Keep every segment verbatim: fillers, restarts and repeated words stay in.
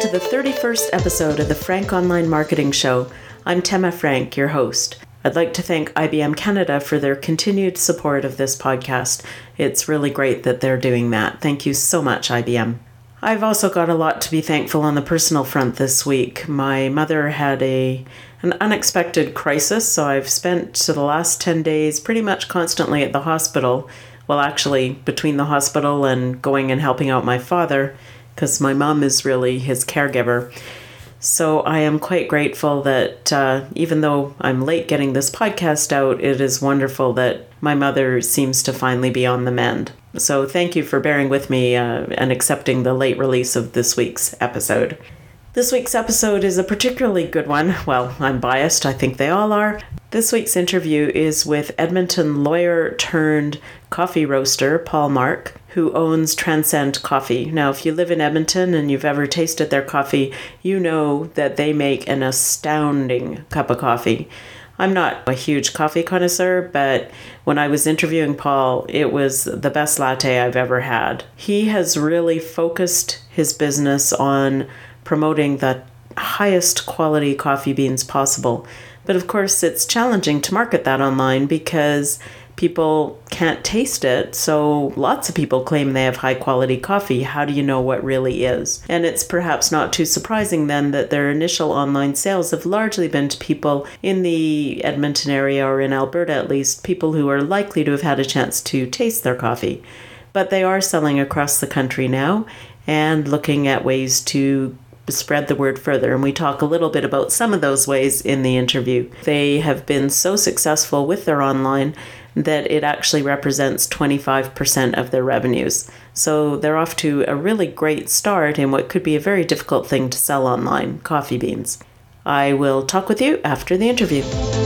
to the thirty-first episode of the Frank Online Marketing Show. I'm Tema Frank, your host. I'd like to thank I B M Canada for their continued support of this podcast. It's really great that they're doing that. Thank you so much, I B M. I've also got a lot to be thankful on the personal front this week. My mother had a an unexpected crisis, so I've spent the last ten days pretty much constantly at the hospital. Well, actually, between the hospital and going and helping out my father, because my mom is really his caregiver. So I am quite grateful that uh, even though I'm late getting this podcast out, it is wonderful that my mother seems to finally be on the mend. So thank you for bearing with me uh, and accepting the late release of this week's episode. This week's episode is a particularly good one. Well, I'm biased. I think they all are. This week's interview is with Edmonton lawyer turned coffee roaster Paul Mark, who owns Transcend Coffee. Now, if you live in Edmonton and you've ever tasted their coffee, you know that they make an astounding cup of coffee. I'm not a huge coffee connoisseur, but when I was interviewing Paul, it was the best latte I've ever had. He has really focused his business on promoting the highest quality coffee beans possible. But of course, it's challenging to market that online because people can't taste it. So lots of people claim they have high quality coffee. How do you know what really is? And it's perhaps not too surprising then that their initial online sales have largely been to people in the Edmonton area, or in Alberta at least, people who are likely to have had a chance to taste their coffee. But they are selling across the country now and looking at ways to spread the word further, and we talk a little bit about some of those ways in the interview. They have been so successful with their online that it actually represents twenty-five percent of their revenues. So they're off to a really great start in what could be a very difficult thing to sell online, coffee beans. I will talk with you after the interview.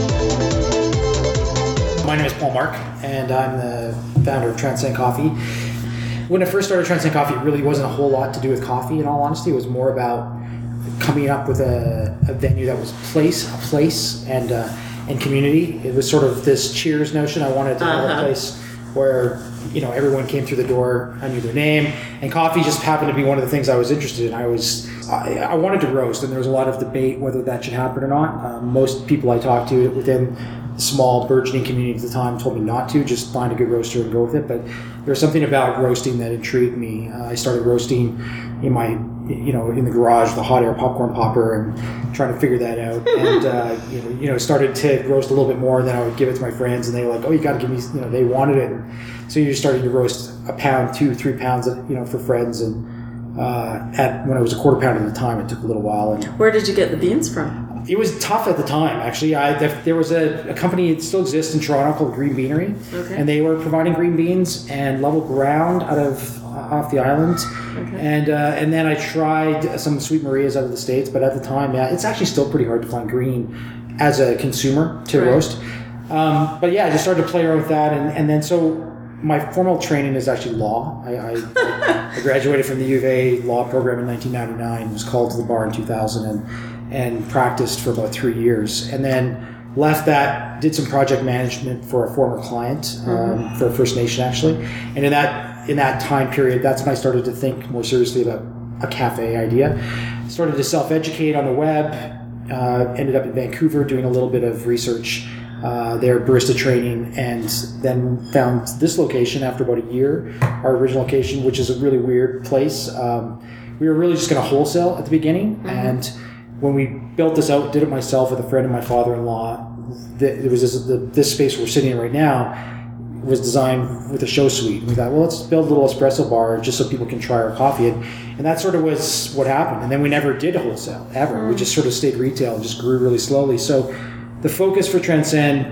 My name is Paul Mark, and I'm the founder of Transcend Coffee. When I first started Transcend Coffee, it really wasn't a whole lot to do with coffee, in all honesty. It was more about coming up with a, a venue that was place, a place, and uh, and community. It was sort of this Cheers notion. I wanted to have uh-huh. a place where, you know, everyone came through the door, I knew their name, and coffee just happened to be one of the things I was interested in. I was, I, I wanted to roast, and there was a lot of debate whether that should happen or not. Um, most people I talked to within the small burgeoning community at the time told me not to, just find a good roaster and go with it. But there was something about roasting that intrigued me. Uh, I started roasting in my, you know, in the garage, the hot air popcorn popper, and trying to figure that out. And uh, you know, you know, started to roast a little bit more. And then I would give it to my friends, and they were like, "Oh, you got to give me," you know, they wanted it. And so you're starting to roast a pound, two, three pounds, you know, for friends. And uh, at when it was a quarter pound at the time, it took a little while. And where did you get the beans from? It was tough at the time, actually. I, there was a, a company that still exists in Toronto called Green Beanery, okay. and they were providing green beans and level ground out of uh, off the island. Okay. And uh, and then I tried some Sweet Marias out of the States, but at the time, yeah, it's actually still pretty hard to find green as a consumer to right. roast. Um, but yeah, I just started to play around with that, and, and then so my formal training is actually law. I, I, I graduated from the U of A law program in nineteen ninety-nine, was called to the bar in two thousand, and and practiced for about three years. And then left that, did some project management for a former client, um, mm-hmm. for a First Nation actually. And in that in that time period, that's when I started to think more seriously about a cafe idea. Started to self-educate on the web, uh, ended up in Vancouver doing a little bit of research uh, there, barista training, and then found this location after about a year, our original location, which is a really weird place. Um, we were really just going to wholesale at the beginning, mm-hmm. and when we built this out, did it myself with a friend of my father-in-law, there was this, the, this space we're sitting in right now was designed with a show suite. We thought, well, let's build a little espresso bar just so people can try our coffee. And, and that sort of was what happened. And then we never did wholesale, ever. Mm. We just sort of stayed retail and just grew really slowly. So the focus for Transcend,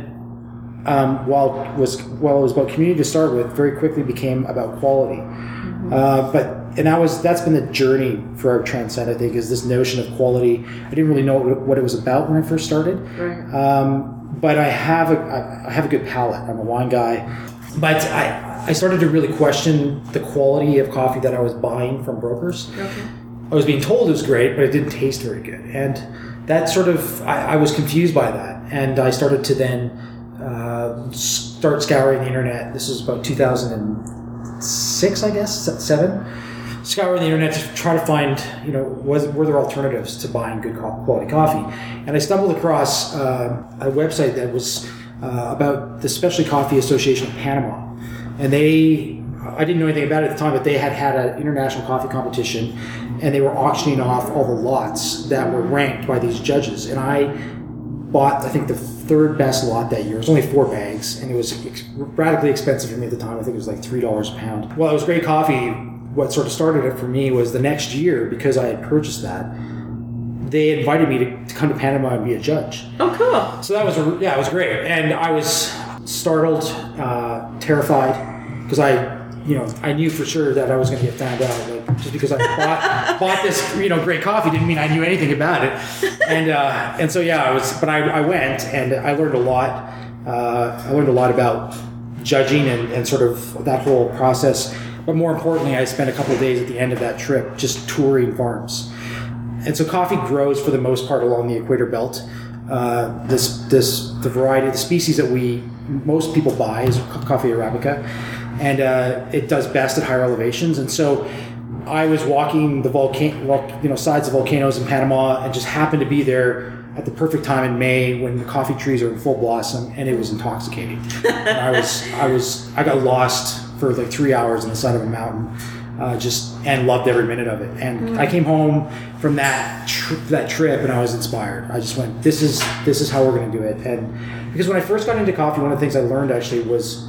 um, while, was, while it was about community to start with, very quickly became about quality. Mm-hmm. Uh, but And that was, that's been the journey for our Transcend, I think, is this notion of quality. I didn't really know what it was about when I first started. Right. Um, but I have a, I have a good palate. I'm a wine guy. But I, I started to really question the quality of coffee that I was buying from brokers. Okay. I was being told it was great, but it didn't taste very good. And that sort of, I, I was confused by that. And I started to then uh, start scouring the internet. This was about two thousand six, I guess, seven. scouring the internet to try to find, you know, was were there alternatives to buying good quality coffee, and I stumbled across uh, a website that was uh, about the Specialty Coffee Association of Panama, and they, I didn't know anything about it at the time, but they had had an international coffee competition, and they were auctioning off all the lots that were ranked by these judges, and I bought, I think, the third best lot that year. It was only four bags, and it was ex- radically expensive for me at the time. I think it was like three dollars a pound. Well, it was great coffee. What sort of started it for me was the next year, because I had purchased that, they invited me to, to come to Panama and be a judge. Oh, cool. So that was, a, yeah, it was great. And I was startled, uh, terrified, because I, you know, I knew for sure that I was going to get found out. Like, just because I bought bought this, you know, great coffee didn't mean I knew anything about it. And uh, and so yeah, I was. But I, I went and I learned a lot. Uh, I learned a lot about judging and, and sort of that whole process. But more importantly, I spent a couple of days at the end of that trip just touring farms. And so coffee grows for the most part along the equator belt. Uh, this this the variety, the species that we most people buy is coffee Arabica. And uh, it does best at higher elevations. And so I was walking the volcano, you know, sides of volcanoes in Panama, and just happened to be there at the perfect time in May when the coffee trees are in full blossom, and it was intoxicating. And I was, I was, I got lost for like three hours on the side of a mountain, uh, just and loved every minute of it. And mm. I came home from that tr- that trip, and I was inspired. I just went, this is this is how we're going to do it. And because when I first got into coffee, one of the things I learned actually was.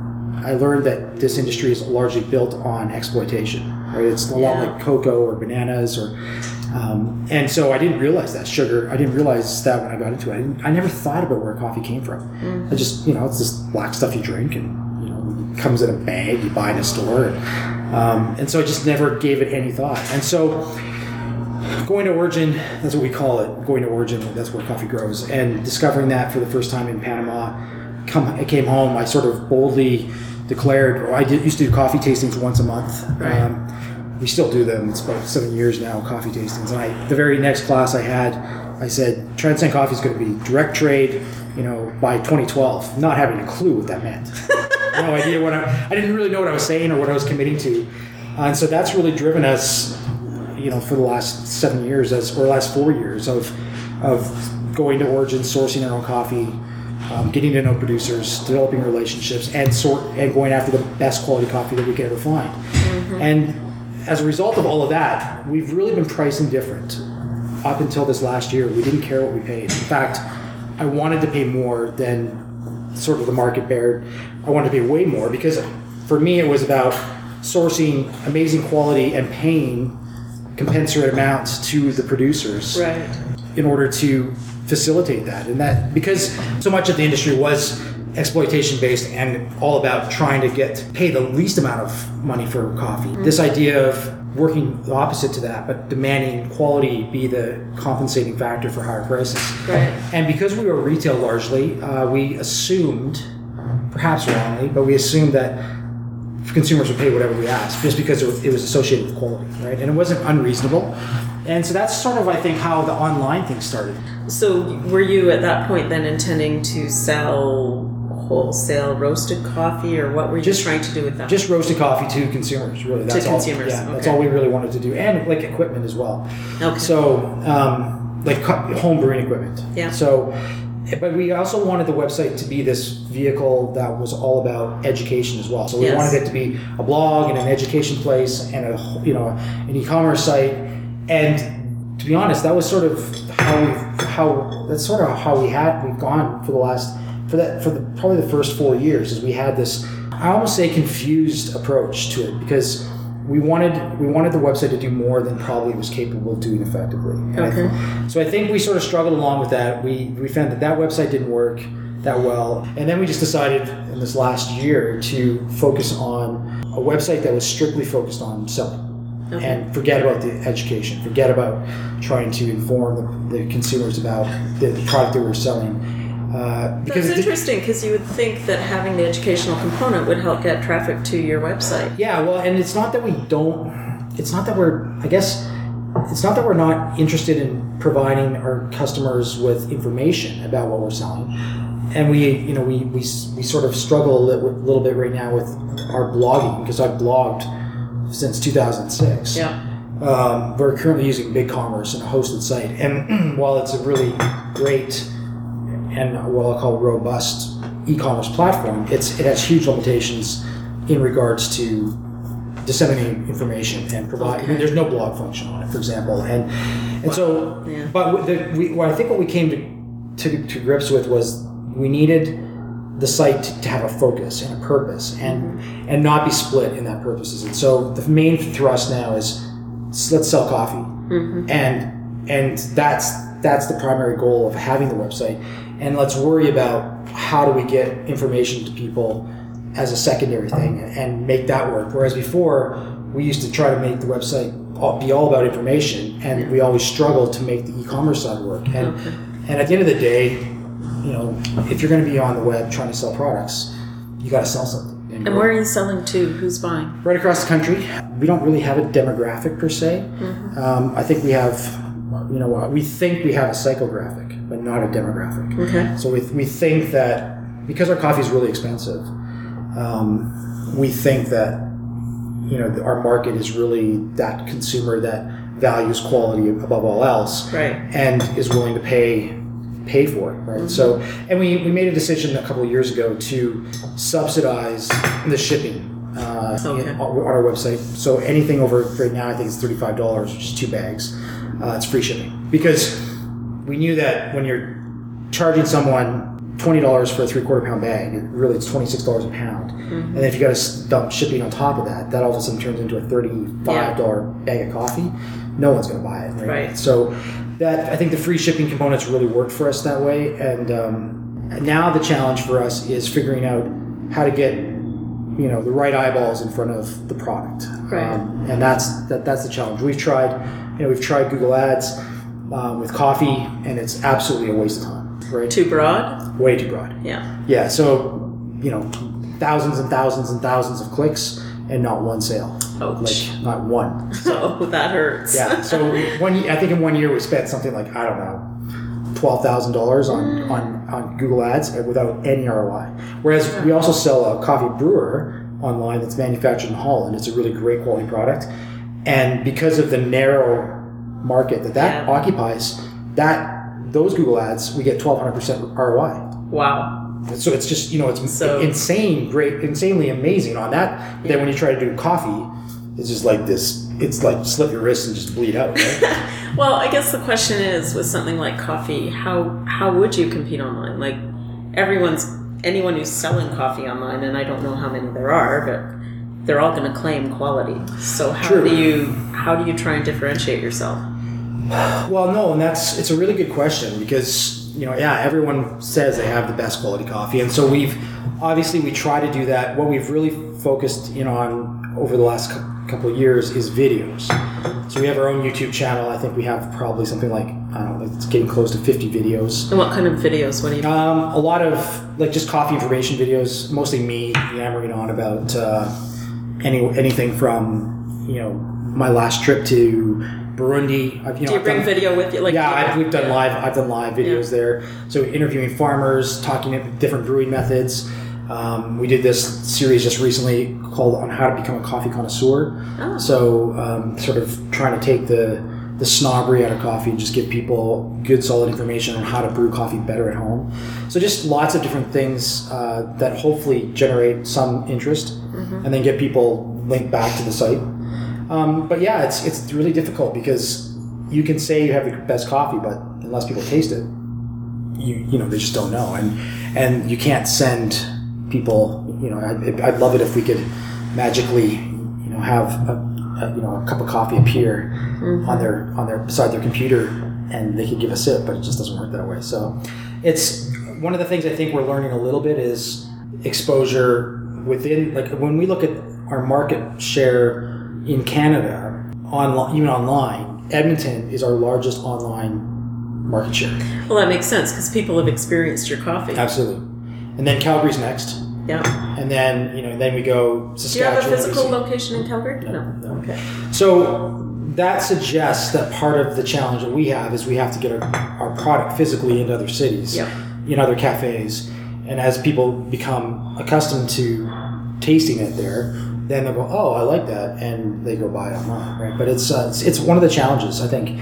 I learned that this industry is largely built on exploitation, right? It's a lot yeah. like cocoa or bananas, or um, and so I didn't realize that sugar. I didn't realize that when I got into it. I, didn't, I never thought about where coffee came from. Mm-hmm. I just, you know, it's this black stuff you drink, and you know, it comes in a bag you buy in a store, and, um, and so I just never gave it any thought. And so going to origin, that's what we call it. Going to origin, that's where coffee grows, and discovering that for the first time in Panama. Come, I came home. I sort of boldly declared. I did, used to do coffee tastings once a month. Right. Um, we still do them. It's about seven years now, coffee tastings. And I, the very next class I had, I said, Transcend Coffee is going to be direct trade, you know, by twenty twelve. Not having a clue what that meant. No idea what I. I didn't really know what I was saying or what I was committing to. Uh, and so that's really driven us, you know, for the last seven years, as or last four years of of going to origin, sourcing our own coffee. Um, getting to know producers, developing relationships, and sort and going after the best quality coffee that we could ever find. Mm-hmm. And as a result of all of that, we've really been pricing different up until this last year. We didn't care what we paid. In fact, I wanted to pay more than sort of the market bared. I wanted to pay way more because for me it was about sourcing amazing quality and paying commensurate amounts to the producers right. in order to facilitate that. And that because so much of the industry was exploitation based and all about trying to get pay the least amount of money for coffee. Mm-hmm. This idea of working the opposite to that, but demanding quality be the compensating factor for higher prices. Right. And because we were retail largely, uh, we assumed, perhaps wrongly, but we assumed that consumers would pay whatever we asked just because it was associated with quality, right? And it wasn't unreasonable. And so that's sort of, I think, how the online thing started. So were you at that point then intending to sell wholesale roasted coffee, or what were you just trying to do with that? Just roasted coffee to consumers, really. That's to all, consumers, yeah, okay. That's all we really wanted to do. And like equipment as well. Okay. So um, like home brewing equipment. Yeah. So, but we also wanted the website to be this vehicle that was all about education as well. So we yes. wanted it to be a blog and an education place and a, you know, an e-commerce site. And to be honest, that was sort of how we how that's sort of how we had we've gone for the last for that for the, probably the first four years. Is we had this, I almost say, confused approach to it because we wanted we wanted the website to do more than probably it was capable of doing effectively. And okay. I, so I think we sort of struggled along with that. We we found that that website didn't work that well, and then we just decided in this last year to focus on a website that was strictly focused on selling. Okay. And forget about the education, forget about trying to inform the, the consumers about the product that we're selling. Uh, because That's interesting, because you would think that having the educational component would help get traffic to your website. Yeah, well, and it's not that we don't, it's not that we're, I guess, it's not that we're not interested in providing our customers with information about what we're selling. And we, you know, we, we, we sort of struggle a little, little bit right now with our blogging, because I've blogged since two thousand six. Yeah. Um, we're currently using BigCommerce and a hosted site. And while it's a really great and what I'll call robust e-commerce platform, it's it has huge limitations in regards to disseminating information and providing. Okay. I mean, there's no blog function on it, for example, and and so. Yeah. But the, we, well, I think what we came to, to to grips with was we needed the site to, to have a focus and a purpose, and mm-hmm. and not be split in that purposes. And so the main thrust now is let's sell coffee, mm-hmm. and and that's that's the primary goal of having the website. And let's worry about how do we get information to people as a secondary thing and make that work. Whereas before, we used to try to make the website be all about information, and we always struggled to make the e-commerce side work. And okay. and at the end of the day, you know, if you're going to be on the web trying to sell products, you got to sell something. And, and where are you selling to? Who's buying? Right across the country. We don't really have a demographic per se. Mm-hmm. Um, I think we have, you know, we think we have a psychographic, but not a demographic. Okay. So we we think that because our coffee is really expensive, um, we think that, you know, our market is really that consumer that values quality above all else, right, and is willing to pay pay for it, right? Mm-hmm. So, and we, we made a decision a couple of years ago to subsidize the shipping uh, okay. in, on our website. So anything over right now, I think it's thirty-five dollars, which is two bags. Uh, it's free shipping because we knew that when you're charging someone twenty dollars for a three-quarter pound bag, really it's twenty-six dollars a pound. Mm-hmm. And if you got to dump shipping on top of that, that all of a sudden turns into a thirty-five dollars yeah. bag of coffee. No one's going to buy it, right? right? So that I think the free shipping components really worked for us that way. And um, now the challenge for us is figuring out how to get, you know, the right eyeballs in front of the product. Right. Um, and that's that, that's the challenge. We've tried, you know, we've tried Google Ads um, with coffee, and it's absolutely a waste of time. Right? Too broad? Way too broad. Yeah. Yeah. So, you know, thousands and thousands and thousands of clicks and not one sale. Ouch. Like not one. So oh, that hurts. Yeah. So one, I think in one year we spent something like, I don't know, twelve thousand dollars on, mm. on, on Google Ads without any R O I. Whereas yeah. we also sell a coffee brewer online that's manufactured in Holland. It's a really great quality product. And because of the narrow market that that yeah. occupies, that those Google Ads, we get twelve hundred percent R O I. Wow. So it's just, you know, it's so, insane, great, insanely amazing on that. But then when you try to do coffee, it's just like this, it's like slit your wrist and just bleed out, right? Well, I guess the question is, with something like coffee, how how would you compete online? Like, everyone's, anyone who's selling coffee online, and I don't know how many there are, but they're all going to claim quality. So how True. do you how do you try and differentiate yourself? Well, no, and that's, it's a really good question because, you know, yeah, everyone says they have the best quality coffee. And so we've, obviously we try to do that. What we've really focused in on over the last couple of years is videos. So we have our own YouTube channel. I think we have probably something like, I don't know, it's getting close to fifty videos. And what kind of videos? What do you mean? Um, a lot of like just coffee information videos, mostly me yammering on about uh, any anything from, you know, my last trip to Burundi. I've, you know, Do you I've bring done, video with you? Like yeah, I've, we've done yeah. live. I've done live videos yeah. there. So interviewing farmers, talking about different brewing methods. Um, we did this series just recently called "On How to Become a Coffee Connoisseur." Oh. So um, sort of trying to take the the snobbery out of coffee and just give people good, solid information on how to brew coffee better at home. So just lots of different things uh, that hopefully generate some interest, mm-hmm. and then get people linked back to the site. Um, but yeah, it's it's really difficult because you can say you have the best coffee, but unless people taste it, you you know they just don't know, and and you can't send people. You know, I'd, I'd love it if we could magically, you know, have a, a you know a cup of coffee appear mm-hmm. on their on their beside their computer, and they could give a sip, but it just doesn't work that way. So it's one of the things I think we're learning a little bit is exposure within, like when we look at our market share in Canada, online, even online, Edmonton is our largest online market share. Well, that makes sense because people have experienced your coffee. Absolutely. And then Calgary's next. Yeah. And then, you know, then we go Saskatchewan. Do you have a physical location in Calgary? No, no. no. Okay. So that suggests that part of the challenge that we have is we have to get our, our product physically into other cities, yep. in other cafes. And as people become accustomed to tasting it there, then they'll go, oh, I like that, and they go buy it online, right? But it's uh, it's, it's one of the challenges, I think,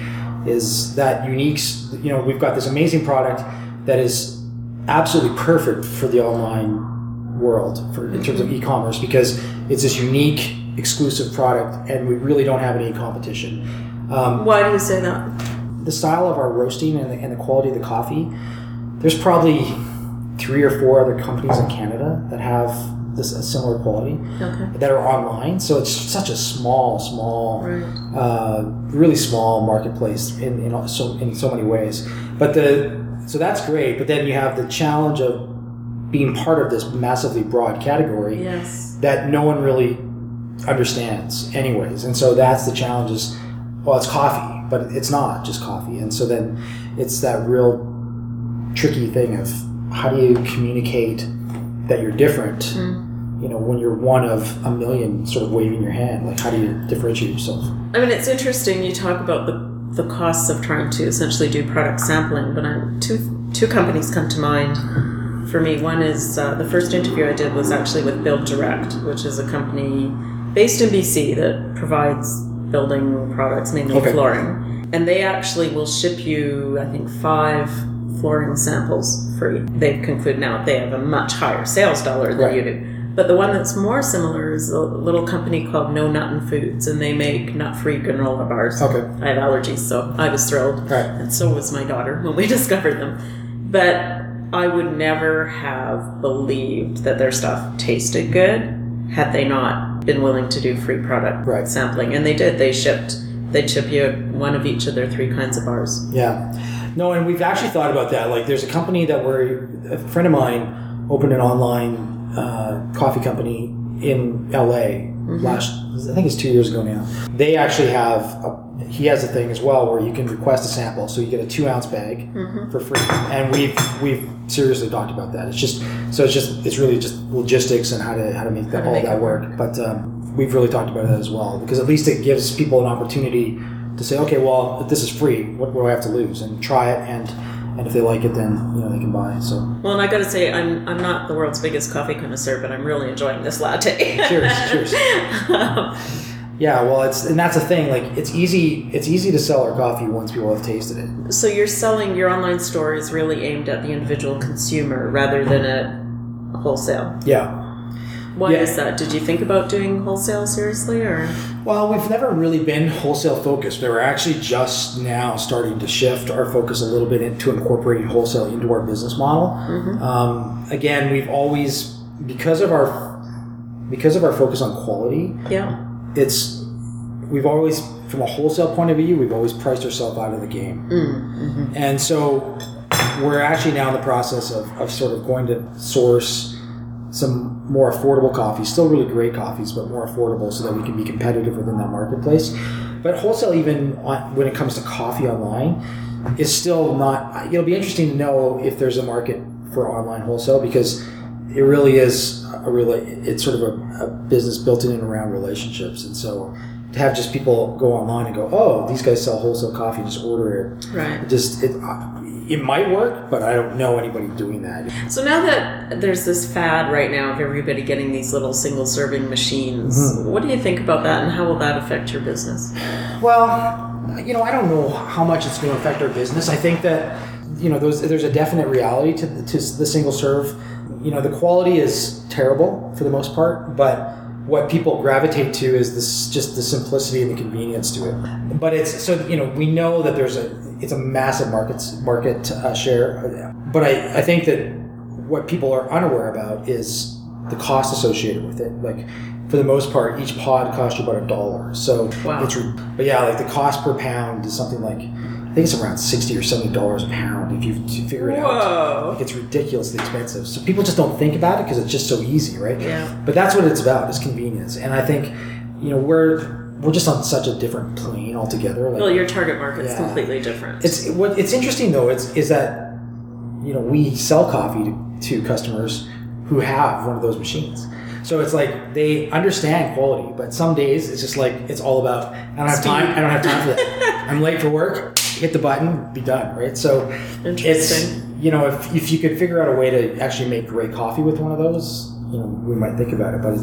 is that unique. You know, we've got this amazing product that is absolutely perfect for the online world for in terms of e-commerce because it's this unique, exclusive product, and we really don't have any competition. Um, Why do you say that? The style of our roasting and the, and the quality of the coffee, there's probably three or four other companies in Canada that have this a similar quality okay. that are online. So it's such a small, small, right. uh, really small marketplace in, in so in so many ways. But the so that's great. But then you have the challenge of being part of this massively broad category yes. that no one really understands, anyways. And so that's the challenge. Is well, it's coffee, but it's not just coffee. And so then it's that real tricky thing of how do you communicate that you're different, mm. you know, when you're one of a million sort of waving your hand. Like, how do you differentiate yourself? I mean, it's interesting you talk about the the costs of trying to essentially do product sampling, but I'm, two two companies come to mind for me. One is uh, the first interview I did was actually with Build Direct, which is a company based in B C that provides building products, mainly okay. flooring. And they actually will ship you, I think, five flooring samples free. They've concluded now they have a much higher sales dollar than right. you do. But the one that's more similar is a little company called No Nuttin' Foods, and they make nut-free granola bars. Okay. I have allergies, so I was thrilled. Right. And so was my daughter when we discovered them. But I would never have believed that their stuff tasted good had they not been willing to do free product right. sampling. And they did. They shipped, they'd ship you one of each of their three kinds of bars. Yeah. No, and we've actually thought about that. Like, there's a company that we're, a friend of mine opened an online Uh, coffee company in L A mm-hmm. last, I think it's two years ago now. They actually have, a, he has a thing as well where you can request a sample, so you get a two ounce bag mm-hmm. for free. And we've we've seriously talked about that. It's just so it's just it's really just logistics and how to how to make that, all make that work. work. But um, we've really talked about that as well, because at least it gives people an opportunity to say, okay, well, if this is free, what, what do I have to lose? And try it, and. And if they like it, then you know they can buy. So well, and I got to say, I'm I'm not the world's biggest coffee connoisseur, but I'm really enjoying this latte. cheers, cheers. um, yeah, well, it's and that's the thing. Like, it's easy. It's easy to sell our coffee once people have tasted it. So you're selling your online store is really aimed at the individual consumer rather than at wholesale. Yeah. Why yeah. is that? Did you think about doing wholesale seriously, or? Well, we've never really been wholesale focused. We were actually just now starting to shift our focus a little bit into incorporating wholesale into our business model. Mm-hmm. Um, again, we've always, because of our because of our focus on quality. Yeah. It's we've always, from a wholesale point of view, we've always priced ourselves out of the game, mm-hmm. and so we're actually now in the process of of sort of going to source some more affordable coffees, still really great coffees, but more affordable so that we can be competitive within that marketplace. But wholesale, even on, when it comes to coffee online, is still not, it'll be interesting to know if there's a market for online wholesale, because it really is a really, it's sort of a, a business built in and around relationships. And so to have just people go online and go, oh, these guys sell wholesale coffee, just order it. Right. It just, it, It might work, but I don't know anybody doing that. So now that there's this fad right now of everybody getting these little single-serving machines, mm-hmm. what do you think about that, and how will that affect your business? Well, you know, I don't know how much it's going to affect our business. I think that, you know, there's, there's a definite reality to, to the single-serve. You know, the quality is terrible for the most part, but what people gravitate to is this, just the simplicity and the convenience to it. But it's, so, you know, we know that there's a, it's a massive market market uh, share, but I, I think that what people are unaware about is the cost associated with it. Like, for the most part, each pod costs you about a dollar. So wow. it's, but yeah, like the cost per pound is something like, I think it's around sixty or seventy dollars a pound if you figure it Whoa. out. Like, it's ridiculously expensive. So people just don't think about it because it's just so easy, right? Yeah. But that's what it's about, is convenience. And I think, you know, we're we're just on such a different plane altogether. Like, well, your target market's yeah. completely different. It's what it's interesting though. It's is that, you know, we sell coffee to, to customers who have one of those machines. So it's like they understand quality, but some days it's just like it's all about I don't have Speed. time. I don't have time for that. I'm late for work. Hit the button, be done. Right. So interesting. It's, you know, if if you could figure out a way to actually make great coffee with one of those, you know, we might think about it. But it's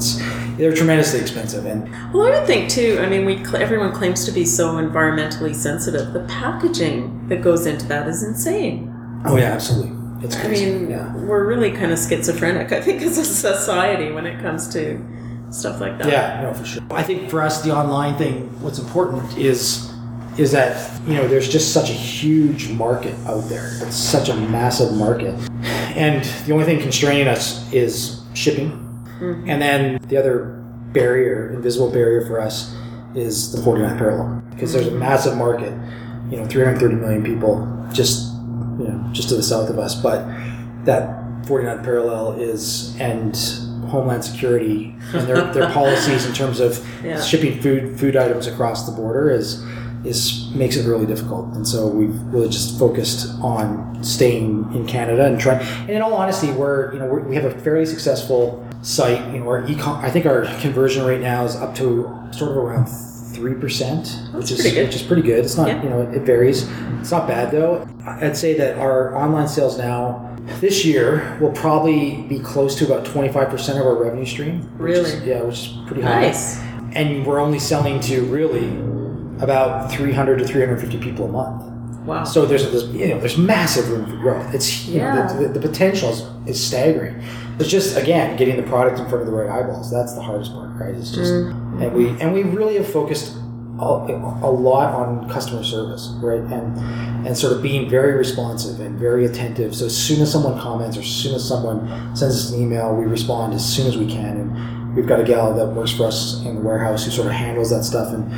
they're tremendously expensive. And well, I would think too. I mean, we everyone claims to be so environmentally sensitive. The packaging that goes into that is insane. Oh yeah, absolutely. It's crazy. I mean, yeah. we're really kind of schizophrenic, I think, as a society when it comes to stuff like that. Yeah, no, for sure. I think for us, the online thing, what's important is is that, you know, there's just such a huge market out there. It's such a massive market. And the only thing constraining us is shipping. Mm-hmm. And then the other barrier, invisible barrier for us, is the forty-nine parallel. Because there's a massive market, you know, three hundred thirty million people just, you know, just to the south of us. But that forty-nine parallel is, and Homeland Security and their, their policies in terms of yeah. shipping food food items across the border is is makes it really difficult. And so we've really just focused on staying in Canada and trying. And in all honesty, we're you know we're, we have a fairly successful site. You know, our e-com, I think our conversion rate now is up to sort of around three percent, which is which is pretty good. It's not yeah. you know it varies. It's not bad though. I'd say that our online sales now, this year, will probably be close to about twenty-five percent of our revenue stream. Which really? Is, yeah, which is pretty high. Nice. And we're only selling to really about three hundred to three hundred fifty people a month. Wow. So there's this, you know, there's massive room for growth. It's, you yeah. know, the, the, the potential is, is staggering. It's just, again, getting the product in front of the right eyeballs. That's the hardest part, right? It's just, mm-hmm. and we and we really have focused a, a lot on customer service, right? And and sort of being very responsive and very attentive. So as soon as someone comments or as soon as someone sends us an email, we respond as soon as we can. And we've got a gal that works for us in the warehouse who sort of handles that stuff. And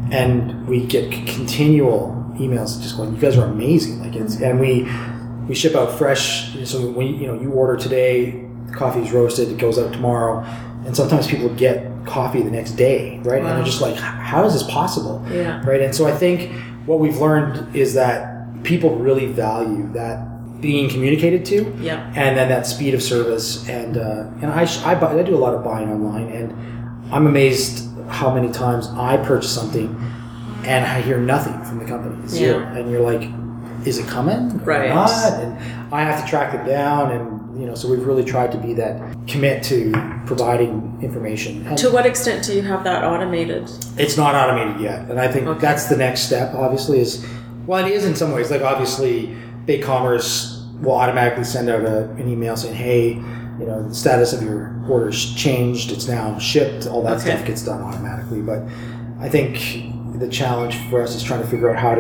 and we get continual emails just going, you guys are amazing. Like it's, and we we ship out fresh. So when you know you order today, coffee's roasted, it goes out tomorrow. And sometimes people get coffee the next day, right? Wow. And they're just like, how is this possible? Yeah. Right. And so I think what we've learned is that people really value that being communicated to, yeah. and then that speed of service. And uh, and I, I buy, I do a lot of buying online, and I'm amazed how many times I purchase something and I hear nothing from the company. Zero. Yeah. And you're like, is it coming? Right. Or not? And I have to track it down, and you know, so we've really tried to be that commit to providing information. And to what extent do you have that automated? It's not automated yet, and I think okay. that's the next step. Obviously, is well, it is in some ways. Like obviously, BigCommerce will automatically send out a, an email saying, "Hey, you know, the status of your order's changed. It's now shipped." All that okay. stuff gets done automatically. But I think the challenge for us is trying to figure out how to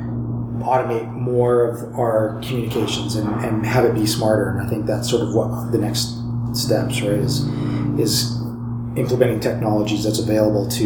automate more of our communications and, and have it be smarter. And I think that's sort of what the next steps, right, is is implementing technologies that's available to,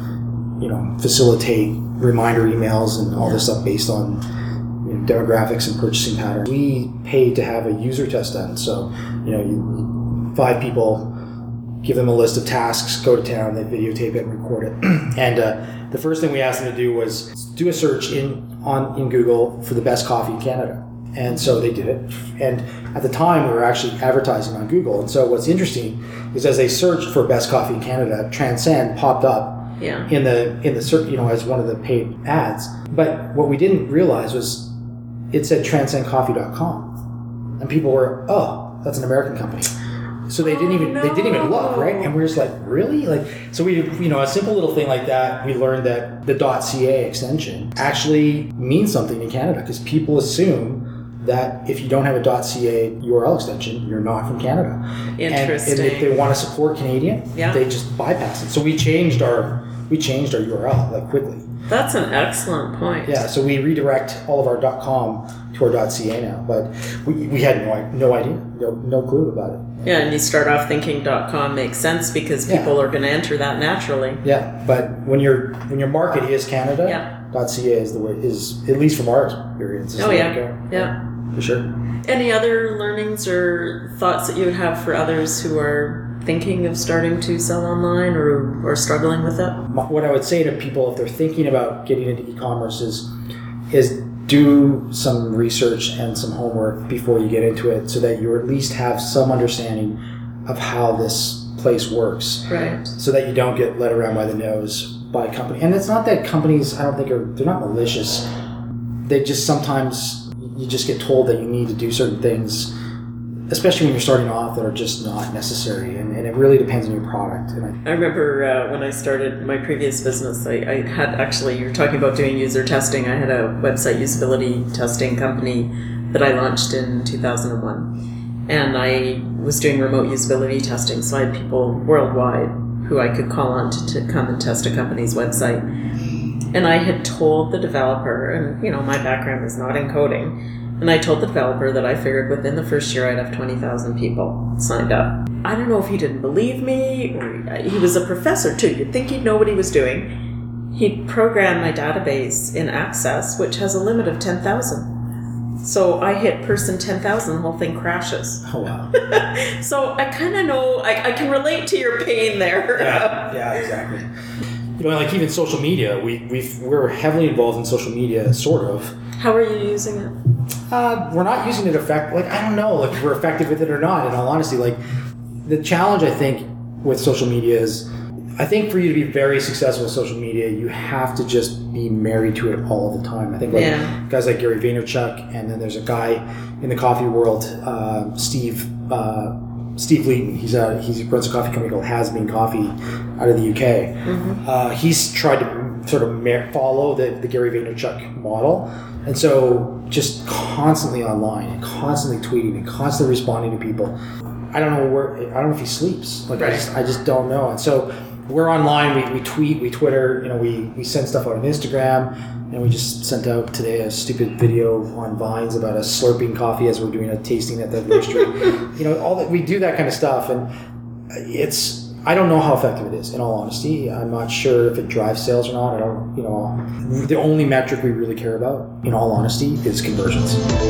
you know, facilitate reminder emails and all this stuff based on, you know, demographics and purchasing patterns. We paid to have a user test done. So, you know, you, five people, give them a list of tasks, go to town, they videotape it and record it. And uh, the first thing we asked them to do was do a search in on in Google for the best coffee in Canada. And so they did it. And at the time, we were actually advertising on Google. And so what's interesting is as they searched for best coffee in Canada, Transcend popped up yeah. in the in the search, you know, as one of the paid ads. But what we didn't realize was it said transcend coffee dot com, and people were, oh, that's an American company. So they didn't even oh, no. they didn't even look, right? And we're just like, really? Like, so we, you know, a simple little thing like that, we learned that the .ca extension actually means something in Canada because people assume that if you don't have a .ca U R L extension, you're not from Canada. Interesting. And, and if they want to support Canadian, yeah. they just bypass it. So we changed our we changed our U R L like quickly. That's an excellent point. Yeah, so we redirect all of our .com to our .ca now, but we we had no no idea, no no clue about it. Yeah, and you start off thinking .com makes sense because people yeah. are going to enter that naturally. Yeah, but when your when your market is Canada, yeah. .ca is the way is at least from our experience. Is oh the way yeah, to go. yeah, for sure. Any other learnings or thoughts that you would have for others who are thinking of starting to sell online or or struggling with it? What I would say to people if they're thinking about getting into e-commerce is is do some research and some homework before you get into it so that you at least have some understanding of how this place works. Right. So that you don't get led around by the nose by a company. And it's not that companies, I don't think, are, they're not malicious. They just sometimes, you just get told that you need to do certain things especially when you're starting off, that are just not necessary, and, and it really depends on your product. And I, I remember uh, when I started my previous business, I, I had actually, you're talking about doing user testing, I had a website usability testing company that I launched in two thousand one, and I was doing remote usability testing, so I had people worldwide who I could call on to, to come and test a company's website. And I had told the developer, and you know, my background is not in coding, and I told the developer that I figured within the first year I'd have twenty thousand people signed up. I don't know if he didn't believe me, or he was a professor too. You'd think he'd know what he was doing. He'd programmed my database in Access, which has a limit of ten thousand. So I hit person ten thousand, the whole thing crashes. Oh, wow. So I kind of know, I, I can relate to your pain there. Yeah, yeah, exactly. You know, like even social media, we, we've, we're heavily involved in social media, sort of. How are you using it? Uh, we're not using it effect. Like, I don't know, like if we're effective with it or not, in all honesty. Like, the challenge, I think, with social media is, I think for you to be very successful with social media, you have to just be married to it all the time. I think like yeah. guys like Gary Vaynerchuk, and then there's a guy in the coffee world, uh, Steve uh, Steve Leaton. He's a, he runs a coffee company called Has Bean Coffee out of the U K. Mm-hmm. Uh, he's tried to sort of mar- follow the, the Gary Vaynerchuk model. And so just constantly online and constantly tweeting and constantly responding to people. I don't know where, I don't know if he sleeps. Like right. I just I just don't know. And so we're online, we, we tweet, we Twitter, you know, we, we send stuff out on Instagram, and we just sent out today a stupid video on Vines about us slurping coffee as we're doing a tasting at the roastery. You know, all that, we do that kind of stuff, and it's, I don't know how effective it is, in all honesty. I'm not sure if it drives sales or not. I don't, you know, the only metric we really care about, in all honesty, is conversions.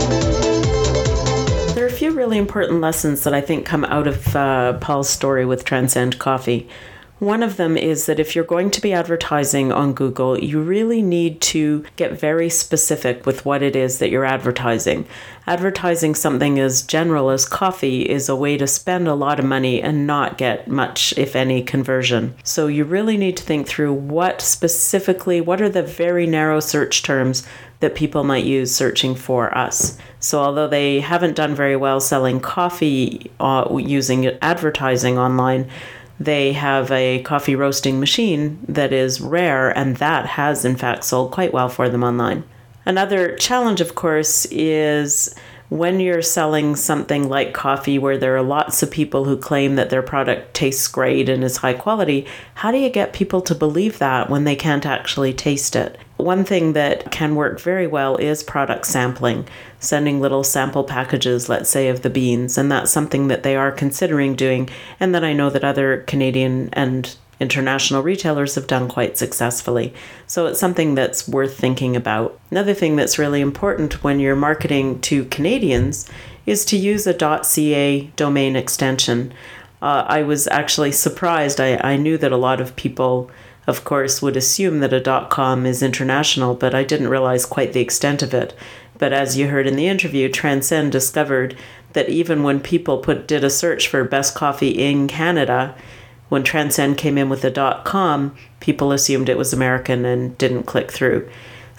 There are a few really important lessons that I think come out of uh, Paul's story with Transcend Coffee. One of them is that if you're going to be advertising on Google, you really need to get very specific with what it is that you're advertising. Advertising something as general as coffee is a way to spend a lot of money and not get much, if any, conversion. So you really need to think through what specifically, what are the very narrow search terms that people might use searching for us. So although they haven't done very well selling coffee uh, using advertising online, they have a coffee roasting machine that is rare, and that has in fact sold quite well for them online. Another challenge, of course, is when you're selling something like coffee where there are lots of people who claim that their product tastes great and is high quality, how do you get people to believe that when they can't actually taste it? One thing that can work very well is product sampling, sending little sample packages, let's say, of the beans, and that's something that they are considering doing, and that I know that other Canadian and international retailers have done quite successfully. So it's something that's worth thinking about. Another thing that's really important when you're marketing to Canadians is to use a .ca domain extension. Uh, I was actually surprised. I, I knew that a lot of people, of course, would assume that a .com is international, but I didn't realize quite the extent of it. But as you heard in the interview, Transcend discovered that even when people put did a search for best coffee in Canada, when Transcend came in with a .com, people assumed it was American and didn't click through.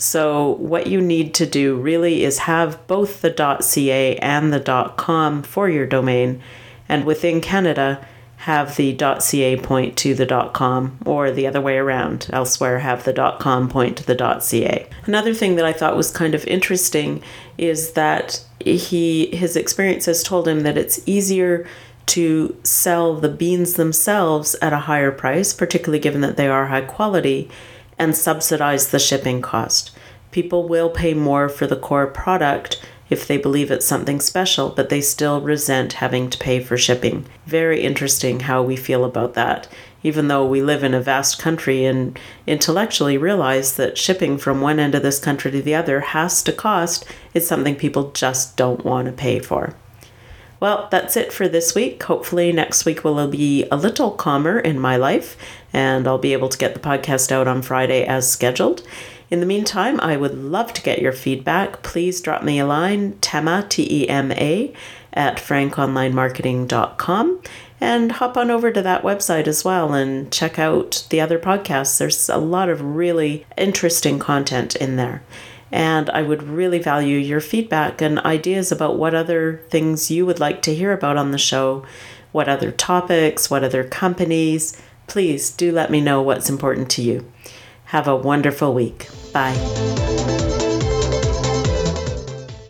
So what you need to do really is have both the .ca and the .com for your domain, and within Canada, have the .ca point to the .com, or the other way around. Elsewhere, have the .com point to the .ca. Another thing that I thought was kind of interesting is that he his experience has told him that it's easier to sell the beans themselves at a higher price, particularly given that they are high quality, and subsidize the shipping cost. People will pay more for the core product if they believe it's something special, but they still resent having to pay for shipping. Very interesting how we feel about that, even though we live in a vast country and intellectually realize that shipping from one end of this country to the other has to cost. It's something people just don't want to pay for. Well, that's it for this week. Hopefully next week will be a little calmer in my life, and I'll be able to get the podcast out on Friday as scheduled. In the meantime, I would love to get your feedback. Please drop me a line, Tema, T E M A, at frank online marketing dot com, and hop on over to that website as well and check out the other podcasts. There's a lot of really interesting content in there. And I would really value your feedback and ideas about what other things you would like to hear about on the show, what other topics, what other companies. Please do let me know what's important to you. Have a wonderful week. Bye.